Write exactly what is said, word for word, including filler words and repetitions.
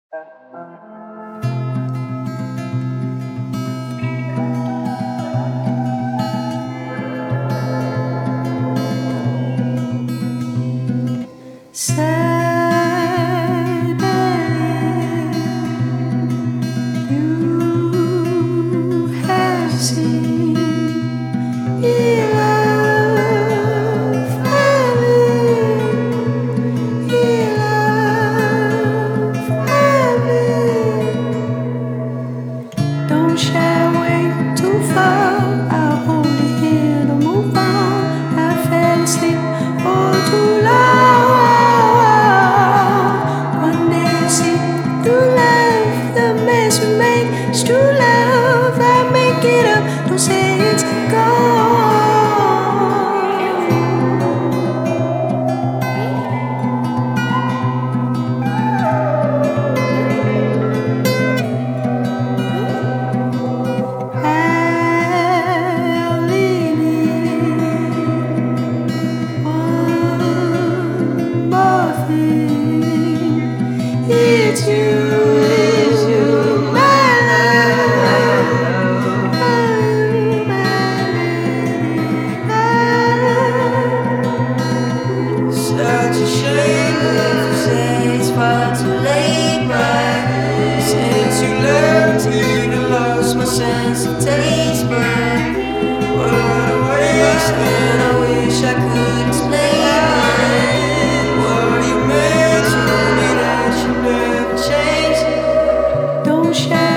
You have seen love having, love having. Don't shy away too far. I'll hold your hand to move on. I fell asleep for too long. One day I see through life the mess we made. It's true love. I make it up. Don't say it's gone. I'll leave one more thing. It's you, it's you, my love, my love. Such a shame if you say it's far too late, but since you left me, I lost my sense of taste. But what a waste, and I wish I could explain. What you meant to me that you never changed. Don't shy